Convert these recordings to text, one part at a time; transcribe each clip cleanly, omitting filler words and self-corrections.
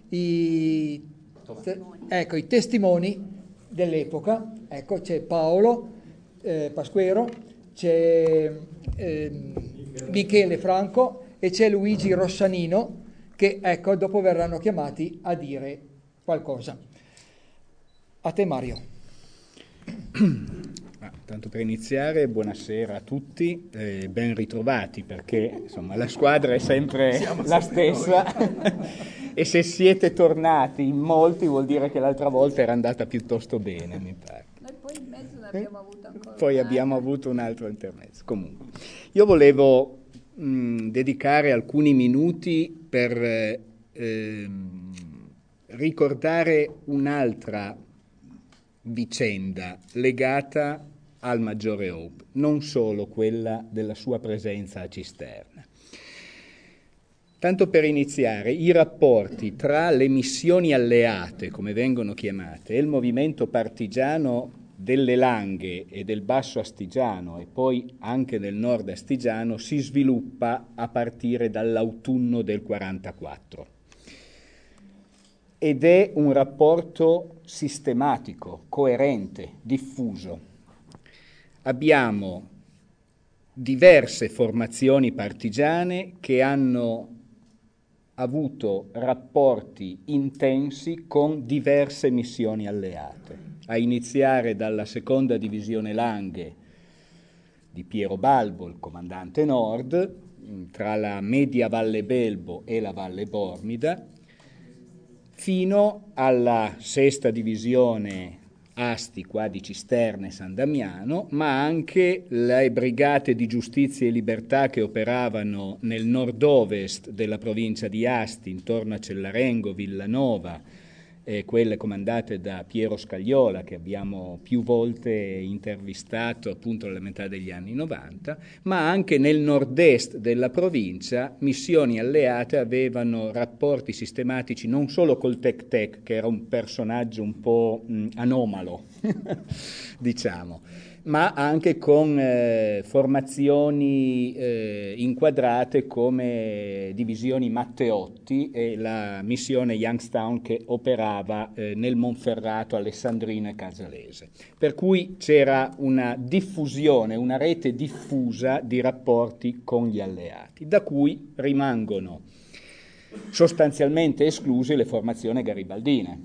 i testimoni dell'epoca. Ecco, c'è Paolo Pasquero, c'è Michele Franco e c'è Luigi Rossanino, che ecco dopo verranno chiamati a dire qualcosa. A te, Mario. Tanto per iniziare, buonasera a tutti, ben ritrovati, perché insomma la squadra è sempre la stessa e se siete tornati in molti vuol dire che l'altra volta era andata piuttosto bene, mi pare. Noi poi in mezzo ne abbiamo avuto ancora Poi abbiamo avuto un altro intermezzo. Comunque, io volevo dedicare alcuni minuti per ricordare un'altra vicenda legata al Maggiore Hope, non solo quella della sua presenza a Cisterna. Tanto per iniziare, i rapporti tra le missioni alleate, come vengono chiamate, e il movimento partigiano delle Langhe e del Basso Astigiano e poi anche del Nord Astigiano si sviluppa a partire dall'autunno del 44. Ed è un rapporto sistematico, coerente, diffuso. Abbiamo diverse formazioni partigiane che hanno avuto rapporti intensi con diverse missioni alleate, a iniziare dalla seconda divisione Langhe di Piero Balbo, il comandante nord, tra la media Valle Belbo e la Valle Bormida, fino alla sesta divisione Asti qua di Cisterna e San Damiano, ma anche le brigate di giustizia e libertà che operavano nel nord-ovest della provincia di Asti, intorno a Cellarengo, Villanova, quelle comandate da Piero Scagliola, che abbiamo più volte intervistato appunto alla metà degli anni 90, ma anche nel nord-est della provincia missioni alleate avevano rapporti sistematici non solo col Tec-Tec, che era un personaggio un po' anomalo, diciamo, ma anche con formazioni inquadrate come divisioni Matteotti e la missione Youngstown che operava nel Monferrato, Alessandrino e Casalese. Per cui c'era una diffusione, una rete diffusa di rapporti con gli alleati, da cui rimangono sostanzialmente escluse le formazioni garibaldine.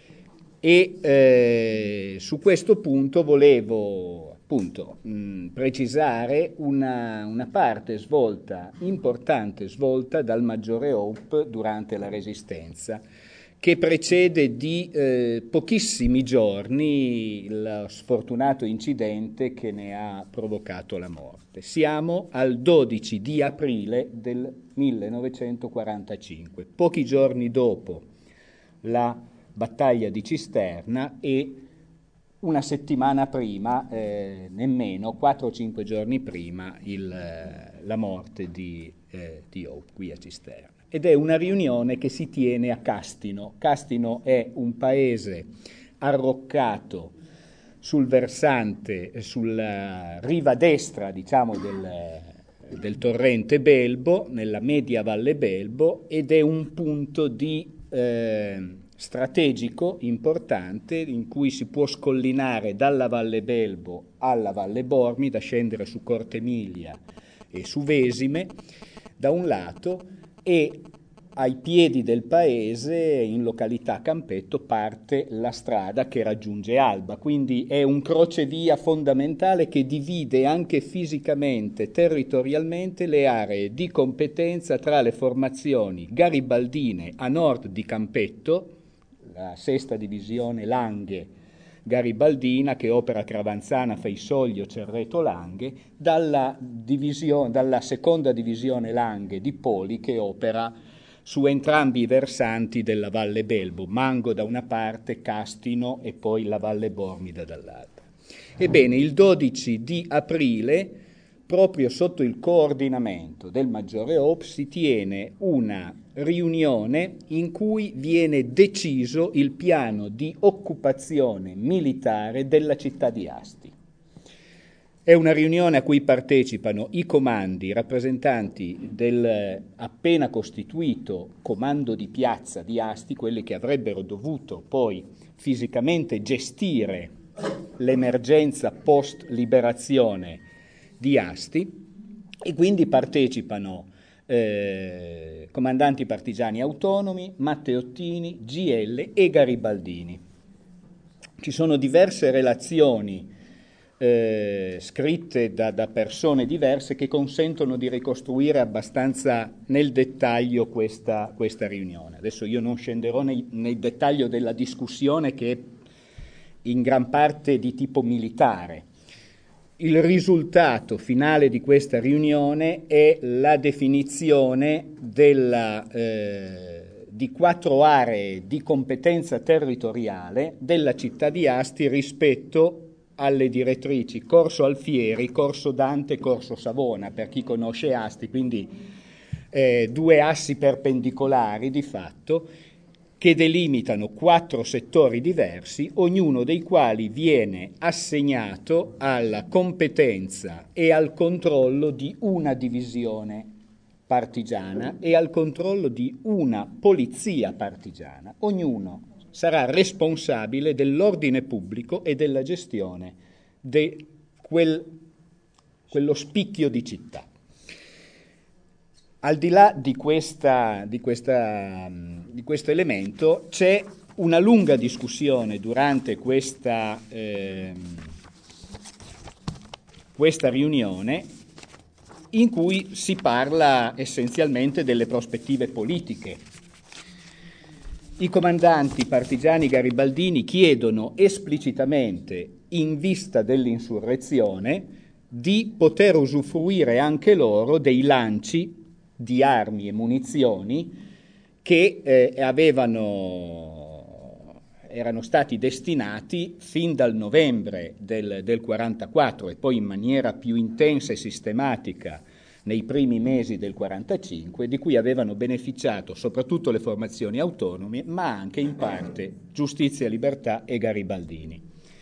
E su questo punto volevo appunto precisare una parte importante svolta dal Maggiore Hope durante la Resistenza, che precede di pochissimi giorni lo sfortunato incidente che ne ha provocato la morte. Siamo al 12 di aprile del 1945, pochi giorni dopo la battaglia di Cisterna e una settimana prima, nemmeno 4 o 5 giorni prima, la morte di Hope qui a Cisterna. Ed è una riunione che si tiene a Castino. Castino è un paese arroccato sul versante, sulla riva destra, diciamo, del torrente Belbo, nella media Valle Belbo, ed è un punto di strategico importante in cui si può scollinare dalla Valle Belbo alla Valle Bormida, scendere su Cortemiglia e su Vesime da un lato, e ai piedi del paese, in località Campetto, parte la strada che raggiunge Alba, quindi è un crocevia fondamentale che divide anche fisicamente, territorialmente, le aree di competenza tra le formazioni garibaldine a nord di Campetto, la sesta divisione Langhe garibaldina che opera tra Avanzana, Feisoglio, Cerreto Langhe, dalla seconda divisione Langhe di Poli che opera su entrambi i versanti della Valle Belbo, Mango da una parte, Castino e poi la Valle Bormida dall'altra. Ebbene, il 12 di aprile, proprio sotto il coordinamento del Maggiore Hope, si tiene una riunione in cui viene deciso il piano di occupazione militare della città di Asti. È una riunione a cui partecipano i comandi, i rappresentanti del appena costituito comando di piazza di Asti, quelli che avrebbero dovuto poi fisicamente gestire l'emergenza post-liberazione di Asti, e quindi partecipano comandanti partigiani autonomi, Matteottini, GL e Garibaldini. Ci sono diverse relazioni scritte da persone diverse che consentono di ricostruire abbastanza nel dettaglio questa riunione. Adesso io non scenderò nel dettaglio della discussione, che è in gran parte di tipo militare. Il risultato finale di questa riunione è la definizione di 4 aree di competenza territoriale della città di Asti rispetto alle direttrici Corso Alfieri, Corso Dante, Corso Savona, per chi conosce Asti, quindi 2 assi perpendicolari di fatto che delimitano 4 settori diversi, ognuno dei quali viene assegnato alla competenza e al controllo di una divisione partigiana e al controllo di una polizia partigiana. Ognuno sarà responsabile dell'ordine pubblico e della gestione di quello spicchio di città. Al di là di questo elemento c'è una lunga discussione durante questa riunione, in cui si parla essenzialmente delle prospettive politiche. I comandanti partigiani garibaldini chiedono esplicitamente, in vista dell'insurrezione, di poter usufruire anche loro dei lanci di armi e munizioni che erano stati destinati fin dal novembre del 44 e poi in maniera più intensa e sistematica nei primi mesi del 45, di cui avevano beneficiato soprattutto le formazioni autonome, ma anche in parte Giustizia, Libertà e Garibaldini.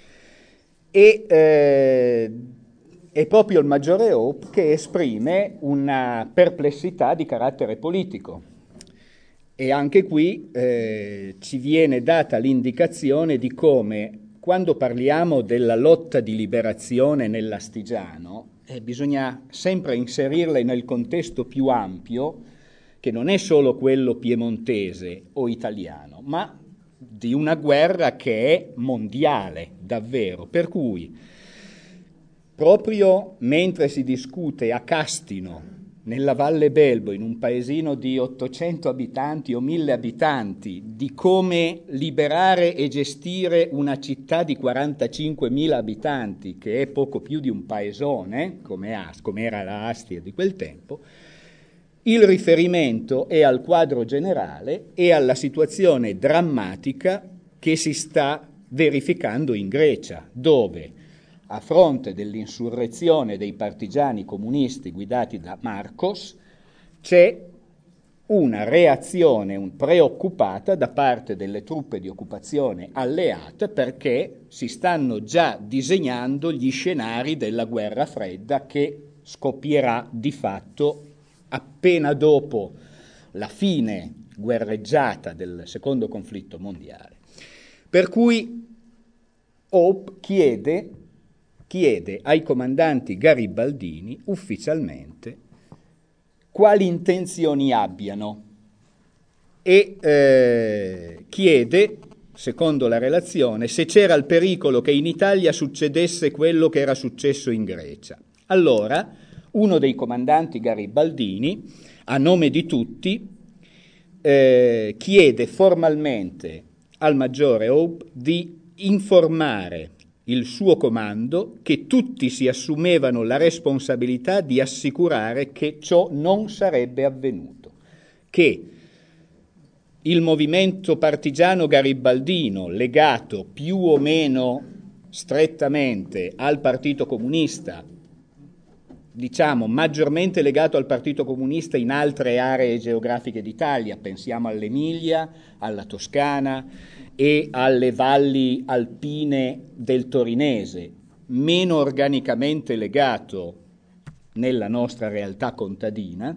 È proprio il maggiore Hope che esprime una perplessità di carattere politico. E anche qui ci viene data l'indicazione di come, quando parliamo della lotta di liberazione nell'Astigiano, bisogna sempre inserirla nel contesto più ampio, che non è solo quello piemontese o italiano, ma di una guerra che è mondiale, davvero. Per cui, proprio mentre si discute a Castino, nella Valle Belbo, in un paesino di 800 abitanti o 1000 abitanti, di come liberare e gestire una città di 45.000 abitanti, che è poco più di un paesone, come era la Astia di quel tempo, il riferimento è al quadro generale e alla situazione drammatica che si sta verificando in Grecia, dove, a fronte dell'insurrezione dei partigiani comunisti guidati da Marcos, c'è una reazione preoccupata da parte delle truppe di occupazione alleate, perché si stanno già disegnando gli scenari della guerra fredda che scoppierà di fatto appena dopo la fine guerreggiata del secondo conflitto mondiale. Per cui Hope chiede ai comandanti garibaldini ufficialmente quali intenzioni abbiano e chiede, secondo la relazione, se c'era il pericolo che in Italia succedesse quello che era successo in Grecia. Allora, uno dei comandanti garibaldini, a nome di tutti, chiede formalmente al maggiore Hope di informare il suo comando che tutti si assumevano la responsabilità di assicurare che ciò non sarebbe avvenuto, che il movimento partigiano garibaldino, legato più o meno strettamente al Partito Comunista, diciamo maggiormente legato al Partito Comunista in altre aree geografiche d'Italia, pensiamo all'Emilia, alla Toscana e alle valli alpine del Torinese, meno organicamente legato nella nostra realtà contadina,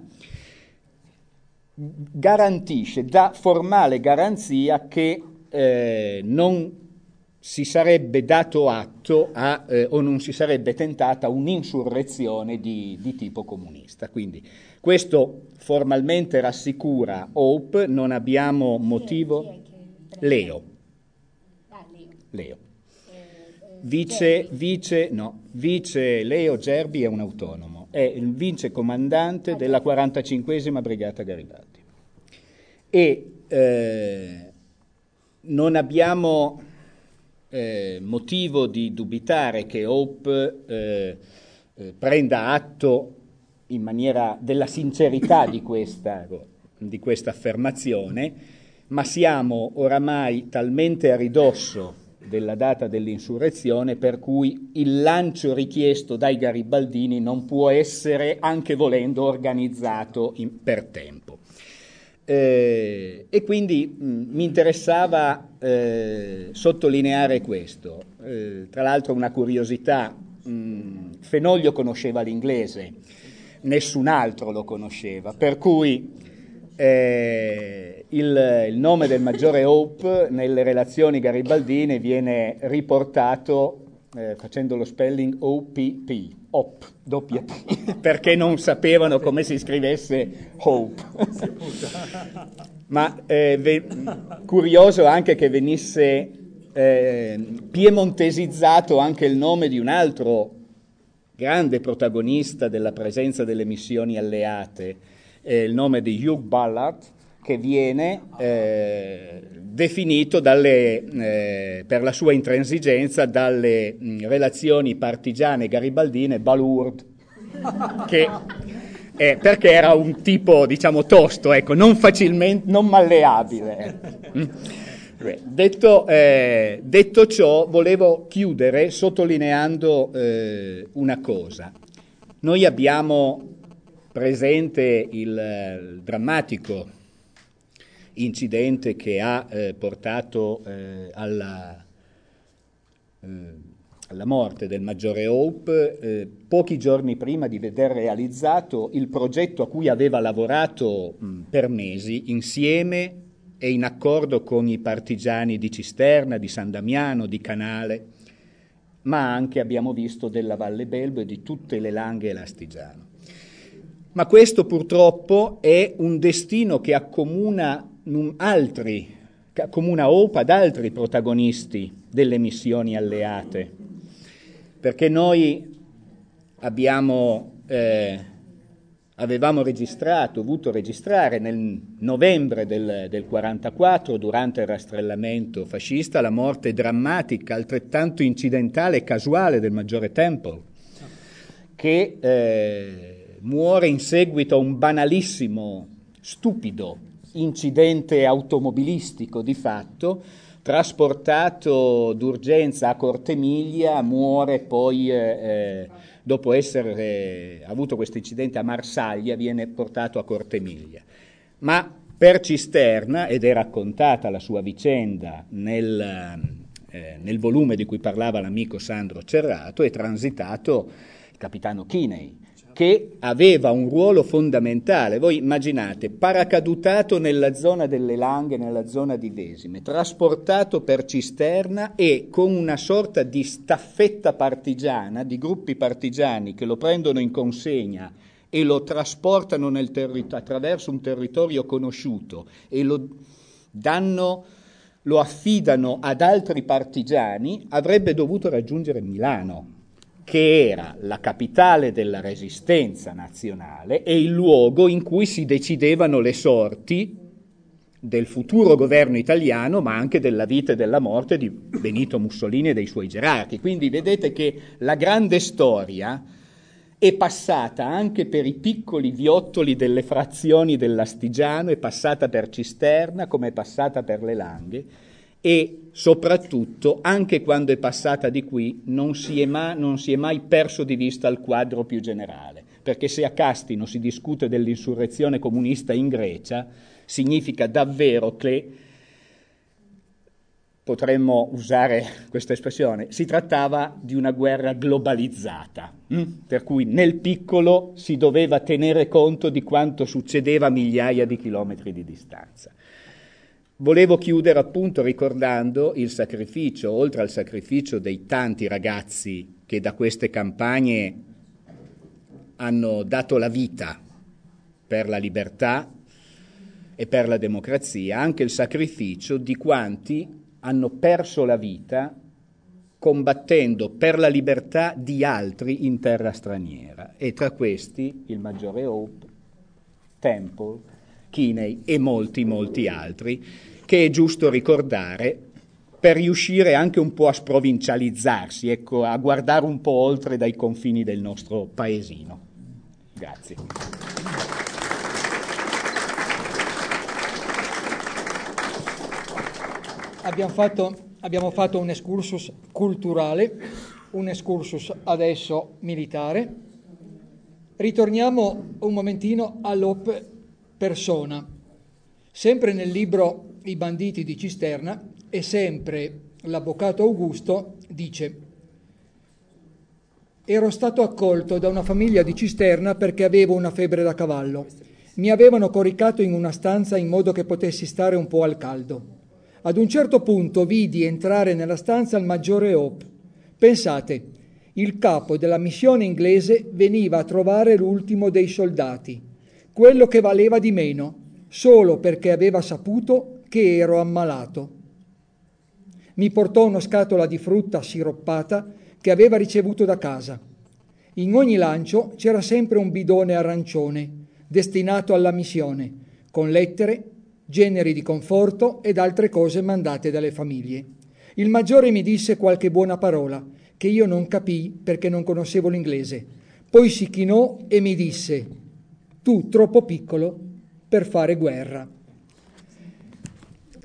garantisce, dà formale garanzia che non si sarebbe dato atto o non si sarebbe tentata un'insurrezione di tipo comunista. Quindi questo formalmente rassicura Hope, non abbiamo motivo. Leo. Vice Leo Gerbi è un autonomo, è il vice comandante della 45esima Brigata Garibaldi. E non abbiamo motivo di dubitare che Hope prenda atto in maniera della sincerità di questa affermazione, ma siamo oramai talmente a ridosso della data dell'insurrezione per cui il lancio richiesto dai garibaldini non può essere, anche volendo, organizzato per tempo. E quindi mi interessava sottolineare questo. Tra l'altro una curiosità, Fenoglio conosceva l'inglese, nessun altro lo conosceva, per cui il nome del maggiore Hope nelle relazioni garibaldine viene riportato facendo lo spelling OPP, OP, WP, perché non sapevano come si scrivesse Hope. Ma curioso anche che venisse piemontesizzato anche il nome di un altro grande protagonista della presenza delle missioni alleate, il nome di Hugh Ballard, che viene definito per la sua intransigenza dalle relazioni partigiane garibaldine balourd, perché era un tipo, diciamo, tosto, ecco, non malleabile. Detto ciò, volevo chiudere sottolineando una cosa. Noi abbiamo presente il drammatico incidente che ha portato alla morte del maggiore Hope, pochi giorni prima di veder realizzato il progetto a cui aveva lavorato per mesi insieme e in accordo con i partigiani di Cisterna, di San Damiano, di Canale, ma anche, abbiamo visto, della Valle Belbo e di tutte le Langhe e l'Astigiano. Ma questo purtroppo è un destino che accomuna Hope ad altri protagonisti delle missioni alleate, perché noi avevamo dovuto registrare nel novembre del 44, durante il rastrellamento fascista, la morte drammatica, altrettanto incidentale e casuale del maggiore Temple, che muore in seguito a un banalissimo, stupido incidente automobilistico di fatto, trasportato d'urgenza a Cortemiglia, muore poi dopo essere avuto questo incidente a Marsaglia, viene portato a Cortemiglia. Ma per Cisterna, ed è raccontata la sua vicenda nel volume di cui parlava l'amico Sandro Cerrato, è transitato il capitano Kinney, che aveva un ruolo fondamentale. Voi immaginate, paracadutato nella zona delle Langhe, nella zona di Vesime, trasportato per Cisterna e con una sorta di staffetta partigiana, di gruppi partigiani che lo prendono in consegna e lo trasportano attraverso un territorio conosciuto e lo affidano ad altri partigiani, avrebbe dovuto raggiungere Milano, che era la capitale della resistenza nazionale e il luogo in cui si decidevano le sorti del futuro governo italiano, ma anche della vita e della morte di Benito Mussolini e dei suoi gerarchi. Quindi vedete che la grande storia è passata anche per i piccoli viottoli delle frazioni dell'Astigiano, è passata per Cisterna, come è passata per le Langhe, e soprattutto, anche quando è passata di qui, non si è mai perso di vista il quadro più generale, perché se a Castino si discute dell'insurrezione comunista in Grecia, significa davvero che potremmo usare questa espressione, si trattava di una guerra globalizzata, per cui nel piccolo si doveva tenere conto di quanto succedeva a migliaia di chilometri di distanza. Volevo chiudere appunto ricordando il sacrificio, oltre al sacrificio dei tanti ragazzi che da queste campagne hanno dato la vita per la libertà e per la democrazia, anche il sacrificio di quanti hanno perso la vita combattendo per la libertà di altri in terra straniera, e tra questi il maggiore Hope, Temple, Kinney e molti altri, che è giusto ricordare per riuscire anche un po' a sprovincializzarsi, ecco, a guardare un po' oltre dai confini del nostro paesino. Grazie. Abbiamo fatto un excursus culturale, un excursus adesso militare. Ritorniamo un momentino all'Hope persona. Sempre nel libro I banditi di Cisterna, e sempre l'avvocato Augusto dice: ero stato accolto da una famiglia di Cisterna perché avevo una febbre da cavallo. Mi avevano coricato in una stanza in modo che potessi stare un po' al caldo. Ad un certo punto vidi entrare nella stanza il maggiore Hope. Pensate, il capo della missione inglese veniva a trovare l'ultimo dei soldati, quello che valeva di meno, solo perché aveva saputo che ero ammalato. Mi portò una scatola di frutta siroppata che aveva ricevuto da casa. In ogni lancio c'era sempre un bidone arancione, destinato alla missione, con lettere, generi di conforto ed altre cose mandate dalle famiglie. Il maggiore mi disse qualche buona parola, che io non capii perché non conoscevo l'inglese. Poi si chinò e mi disse: tu troppo piccolo per fare guerra.